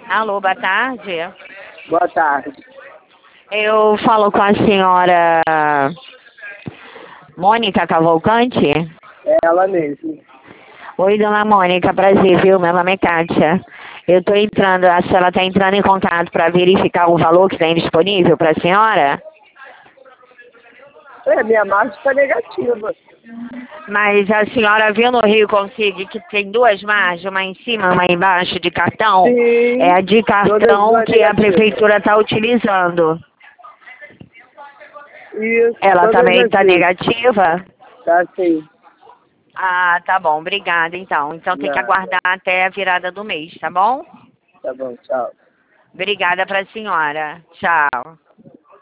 Alô, boa tarde. Boa tarde. Eu falo com a senhora Mônica Cavalcante? É ela mesmo. Oi, dona Mônica, prazer, viu? Meu nome é Kátia. Eu tô entrando, a senhora tá entrando em contato para verificar o valor que tem disponível para a senhora? Minha marcha está negativa. Mas a senhora viu no Rio Consigo que tem duas margens, uma em cima, uma embaixo de cartão? Sim. É a de cartão que a prefeitura está utilizando. Isso. Ela também está vezes. negativa? Tá sim. Ah, tá bom, obrigada então. Então tem que aguardar até a virada do mês, tá bom? Tá bom, tchau. Obrigada para a senhora. Tchau.